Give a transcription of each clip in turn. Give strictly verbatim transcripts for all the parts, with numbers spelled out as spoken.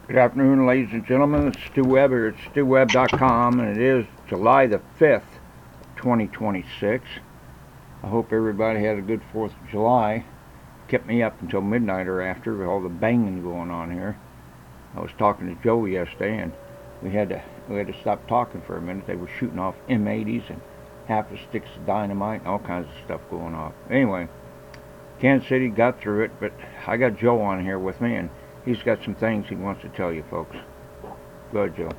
Good afternoon, ladies and gentlemen. It's Stu Weber at stu web dot com, and it is July the fifth, twenty twenty-six. I hope everybody had a good fourth of July. Kept me up until midnight or after with all the banging going on here. I was talking to Joe yesterday, and we had to we had to stop talking for a minute. They were shooting off M eighties and half the sticks of dynamite and all kinds of stuff going off. Anyway, Kansas City got through it, but I got Joe on here with me, and he's got some things he wants to tell you, folks. Go ahead, Joe.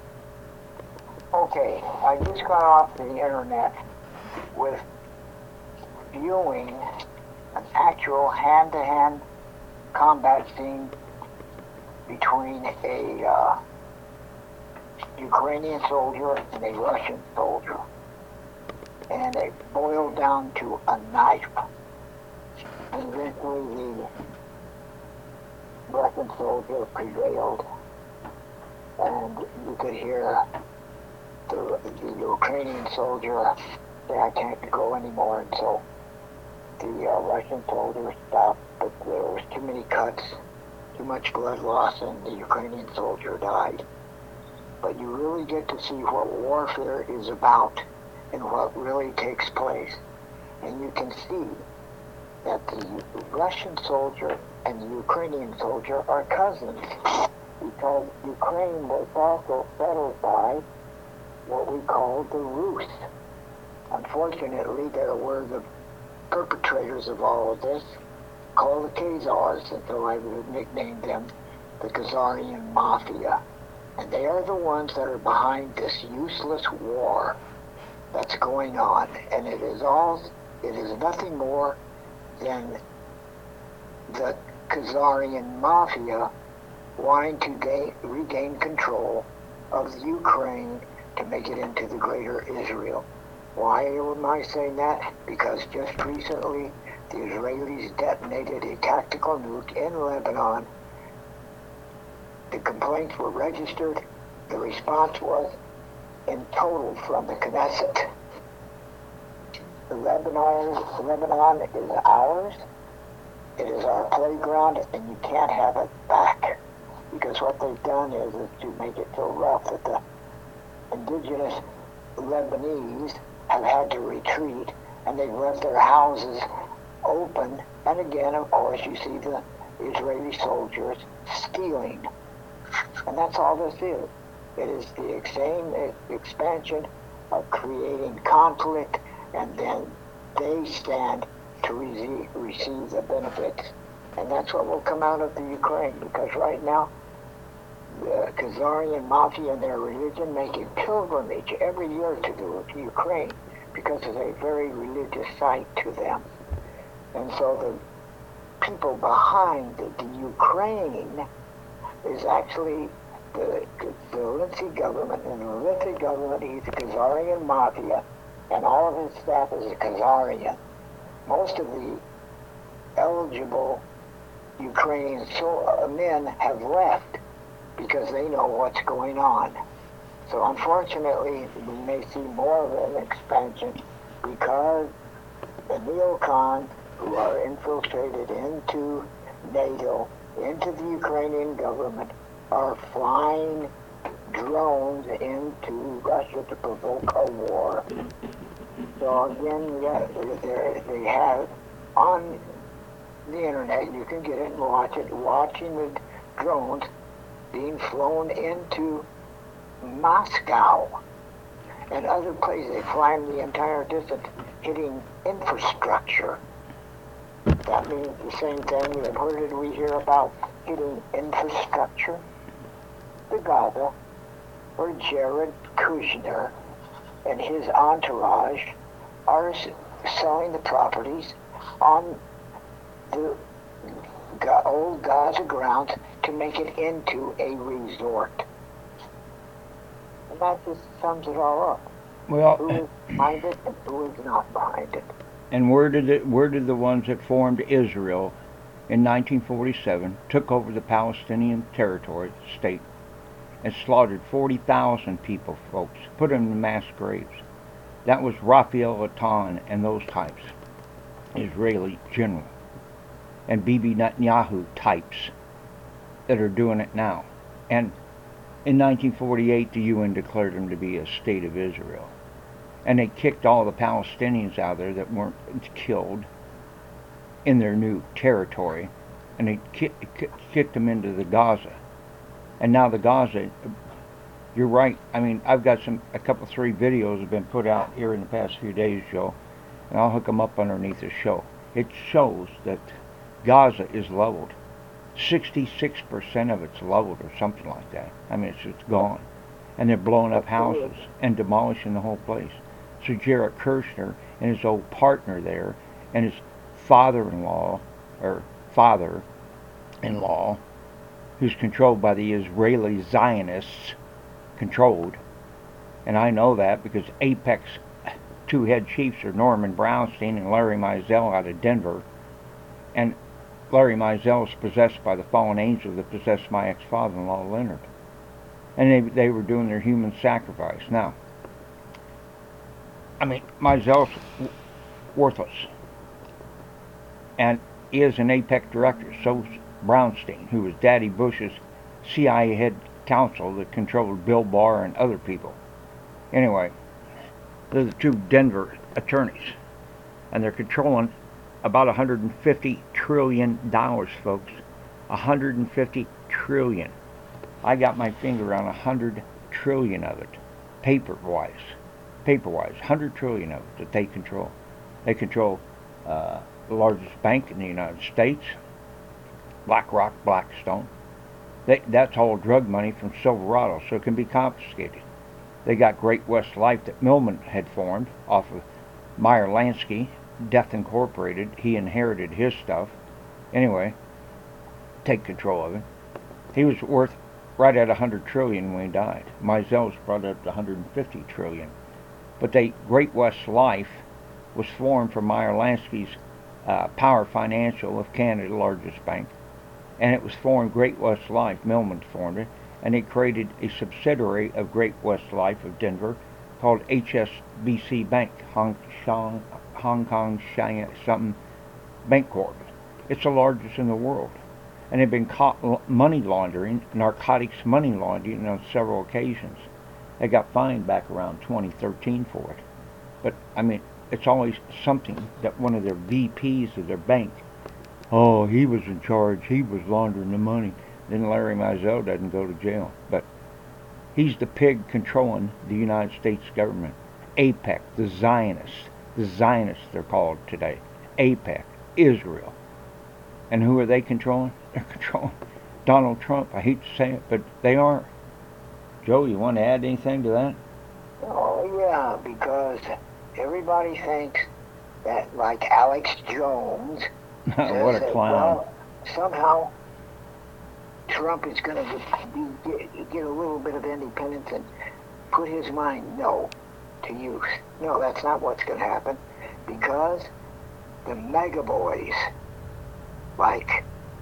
Okay, I just got off the internet with viewing an actual hand-to-hand combat scene between a uh, Ukrainian soldier and a Russian soldier. And it boiled down to a knife. And eventually the Russian soldier prevailed, and you could hear the, the Ukrainian soldier say, "I can't go anymore," and so the uh, Russian soldier stopped, but there was too many cuts, too much blood loss, and the Ukrainian soldier died. But you really get to see what warfare is about and what really takes place. And you can see that the Russian soldier and the Ukrainian soldier are cousins, because Ukraine was also settled by what we call the Rus. Unfortunately, there were the perpetrators of all of this, called the Khazars, and so I would nickname them the Khazarian Mafia. And they are the ones that are behind this useless war that's going on. And it is all, it is nothing more than the Khazarian Mafia wanting to gain, regain control of the Ukraine to make it into the greater Israel. Why am I saying that? Because just recently the Israelis detonated a tactical nuke in Lebanon. The complaints were registered. The response was in total from the Knesset. The Lebanon, Lebanon is ours. It is our playground, and you can't have it back. Because what they've done is, is to make it so rough that the indigenous Lebanese have had to retreat, and they've left their houses open. And again, of course, you see the Israeli soldiers stealing. And that's all this is. It is the same expansion of creating conflict, and then they stand to receive, receive the benefits. And that's what will come out of the Ukraine, because right now the Khazarian Mafia and their religion make a pilgrimage every year to the Ukraine, because it's a very religious site to them. And so the people behind the, the Ukraine is actually the, the Lindsay government, and the Lindsay government is the Khazarian Mafia, and all of his staff is a Khazarian. Most of the eligible Ukrainian so, uh, men have left because they know what's going on. So unfortunately, we may see more of an expansion because the neocons who are infiltrated into NATO, into the Ukrainian government, are flying drones into Russia to provoke a war. So again, yeah, they have on the internet, you can get it and watch it, watching the drones being flown into Moscow and other places. They fly them the entire distance, hitting infrastructure. That means the same thing. Where did we hear about hitting infrastructure? The Gaza, where Jared Kushner and his entourage are selling the properties on the old Gaza grounds to make it into a resort. And that just sums it all up. Well, who is behind it and who is not behind it. And where did it, where did the ones that formed Israel in nineteen forty-seven took over the Palestinian territory, state, and slaughtered forty thousand people, folks, put them in mass graves? That was Raphael Atan and those types, Israeli general, and Bibi Netanyahu types that are doing it now. And in nineteen forty-eight, the U N declared them to be a state of Israel. And they kicked all the Palestinians out there that weren't killed in their new territory. And they ki- ki- kicked them into the Gaza. And now the Gaza, you're right. I mean, I've got some, a couple, three videos have been put out here in the past few days, Joe. And I'll hook them up underneath the show. It shows that Gaza is leveled. sixty-six percent of it's leveled or something like that. I mean, it's just gone. And they're blowing up houses and demolishing the whole place. So Jared Kushner and his old partner there and his father-in-law, or father-in-law, who's controlled by the Israeli Zionists, controlled. And I know that because Apex two head chiefs are Norman Brownstein and Larry Mizell out of Denver. And Larry Mizell is possessed by the fallen angel that possessed my ex-father-in-law, Leonard. And they, they were doing their human sacrifice. Now, I mean, Mizell's w- worthless. And he is an APEC director. So's Brownstein, who was Daddy Bush's C I A head counsel that controlled Bill Barr and other people. Anyway, they're the two Denver attorneys. And they're controlling about one hundred fifty trillion dollars, folks. one hundred fifty trillion dollars. I got my finger on one hundred trillion dollars of it, paper-wise. Paper-wise, one hundred trillion dollars of it that they control. They control uh, the largest bank in the United States, BlackRock, Blackstone. They, that's all drug money from Silverado, so it can be confiscated. They got Great West Life that Millman had formed off of Meyer Lansky, Death Incorporated. He inherited his stuff. Anyway, take control of it. He was worth right at one hundred trillion dollars when he died. Mizell's brought it up to one hundred fifty trillion dollars. But they, Great West Life was formed from Meyer Lansky's uh, Power Financial of Canada, the largest bank. And it was formed, Great West Life, Millman formed it, and they created a subsidiary of Great West Life of Denver called H S B C Bank, Hong Kong, Hong Kong, Shanghai, something, Bank Corp. It's the largest in the world. And they've been caught money laundering, narcotics money laundering on several occasions. They got fined back around twenty thirteen for it. But, I mean, it's always something that one of their V Ps of their bank, oh, he was in charge, he was laundering the money. Then Larry Mizell doesn't go to jail. But he's the pig controlling the United States government. APEC, the Zionists. The Zionists, they're called today. APEC, Israel. And who are they controlling? They're controlling Donald Trump. I hate to say it, but they are. Joe, you want to add anything to that? Oh, yeah, because everybody thinks that, like Alex Jones, What a says, clown. well, somehow Trump is going to get, get a little bit of independence and put his mind, no, to use. No, that's not what's going to happen, because the mega boys, like,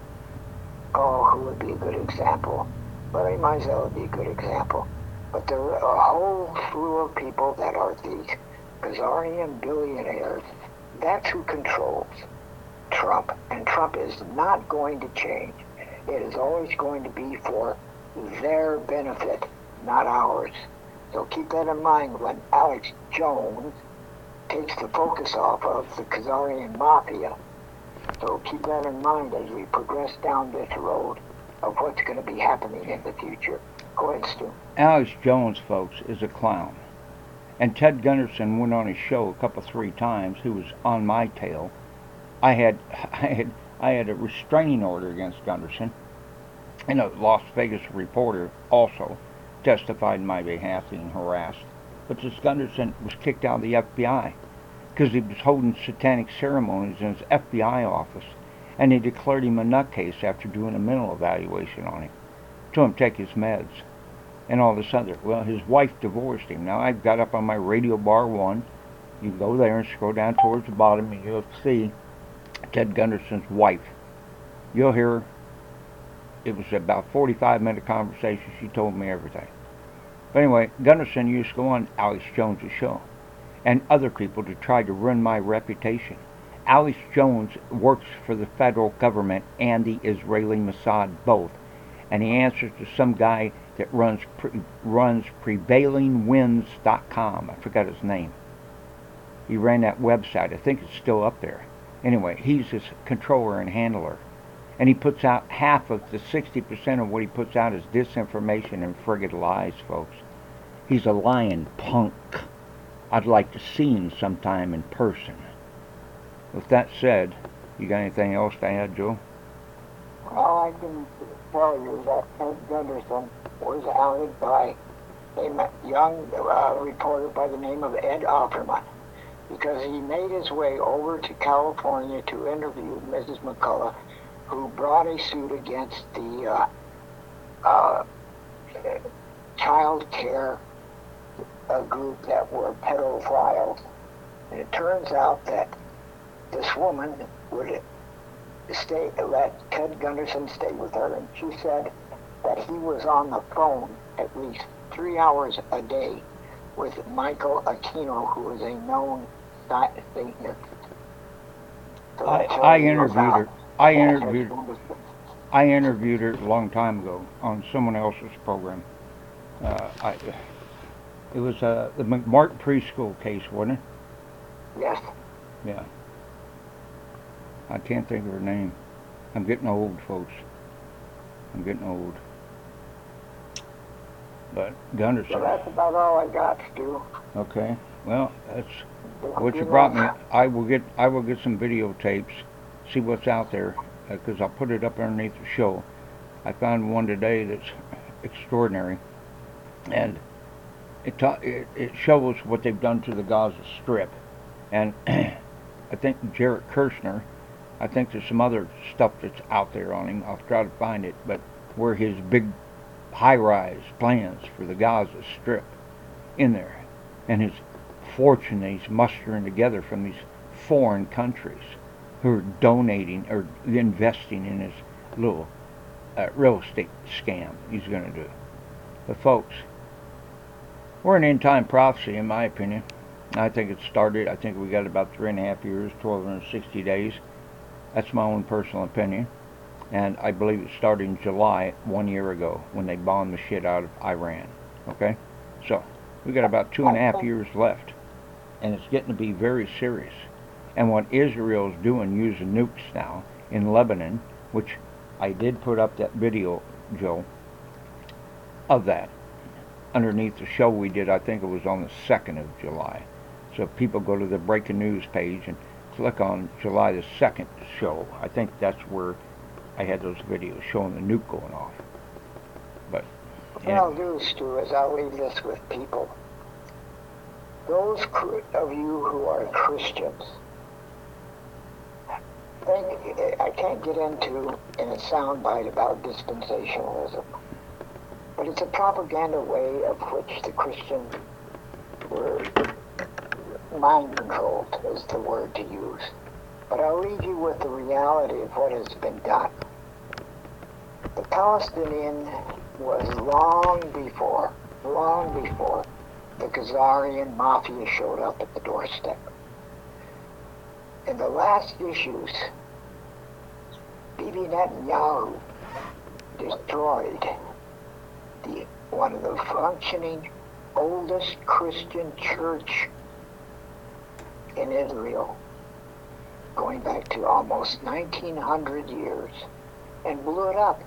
oh, who would be a good example? Larry Mizell would be a good example. But there are a whole slew of people that are these Khazarian billionaires. That's who controls Trump. And Trump is not going to change. It is always going to be for their benefit, not ours. So keep that in mind when Alex Jones takes the focus off of the Khazarian mafia. So keep that in mind as we progress down this road of what's going to be happening in the future. Go ahead, Stu. Alex Jones, folks, is a clown. And Ted Gunderson went on his show a couple, three times, who was on my tail. I had, I had, I had a restraining order against Gunderson. And a Las Vegas reporter also testified in my behalf being harassed. But this Gunderson was kicked out of the F B I because he was holding satanic ceremonies in his F B I office. And they declared him a nutcase after doing a mental evaluation on him. Told him to take his meds. And all this other. Well, his wife divorced him. Now, I've got up on my Radio Bar one. You go there and scroll down towards the bottom and you'll see Ted Gunderson's wife. You'll hear, it was about a forty-five minute conversation. She told me everything. But anyway, Gunderson used to go on Alex Jones' show and other people to try to ruin my reputation. Alex Jones works for the federal government and the Israeli Mossad both. and he answers to some guy that runs pre, runs prevailing winds dot com. I forgot his name. He ran that website. I think it's still up there. Anyway, he's his controller and handler. And he puts out half of the sixty percent of what he puts out is disinformation and friggin' lies, folks. He's a lying punk. I'd like to see him sometime in person. With that said, you got anything else to add, Joe? Well, I can tell you that Ted Gunderson was outed by a young uh, reporter by the name of Ed Offerman, because he made his way over to California to interview Missus McCullough, who brought a suit against the uh, uh, child care uh, group that were pedophiles. And it turns out that this woman would stay, let Ted Gunderson stay with her, and she said that he was on the phone at least three hours a day with Michael Aquino, who is a known Satanist. So I, that's how I he interviewed was her. out. I Yeah, interviewed. that's- I interviewed her a long time ago on someone else's program. Uh, I, it was uh, the McMartin preschool case, wasn't it? Yes. Yeah. I can't think of her name. I'm getting old, folks. I'm getting old. But Gunderson. So that's about all I got, Stu. Okay. Well, that's what you brought me. I will get. I will get some videotapes. See what's out there, because I'll put it up underneath the show. I found one today that's extraordinary, and it ta- it, it shows what they've done to the Gaza Strip, and I think Jared Kushner. I think there's some other stuff that's out there on him. I'll try to find it, but where his big high-rise plans for the Gaza Strip in there, and his fortune that he's mustering together from these foreign countries who are donating or investing in his little uh, real estate scam he's going to do. But folks, we're an end-time prophecy, in my opinion. I think it started, I think we got about three and a half years, twelve hundred sixty days. That's my own personal opinion. And I believe it started in July, one year ago, when they bombed the shit out of Iran. Okay? So, we got about two and a half years left. And it's getting to be very serious. And what Israel's doing, using nukes now in Lebanon, which I did put up that video, Joe, of that underneath the show we did. I think it was on the second of July. So if people go to the breaking news page and click on July the second show, I think that's where I had those videos showing the nuke going off. But What I'll do, Stu, is I'll leave this with people. Those of you who are Christians, think, I can't get into in a soundbite about dispensationalism, but it's a propaganda way of which the Christians were mind controlled, is the word to use. But I'll leave you with the reality of what has been done. The Palestinian was long before, long before the Khazarian mafia showed up at the doorstep. In the last issues, Bibi Netanyahu destroyed the, one of the functioning oldest Christian church in Israel, going back to almost nineteen hundred years, and blew it up.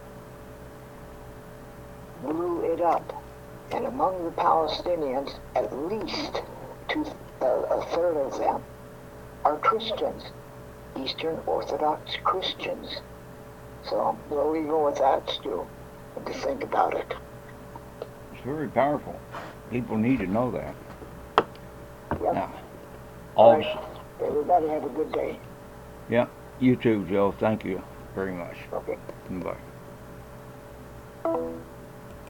Blew it up. And among the Palestinians, at least two, uh, a third of them are Christians, Eastern Orthodox Christians. So we'll leave it with that, Stu, and to think about it. it's very powerful. People need to know that. Yep. Now, All all right. Everybody have a good day. yeah, you too, Joe. Thank you very much. Okay. Bye.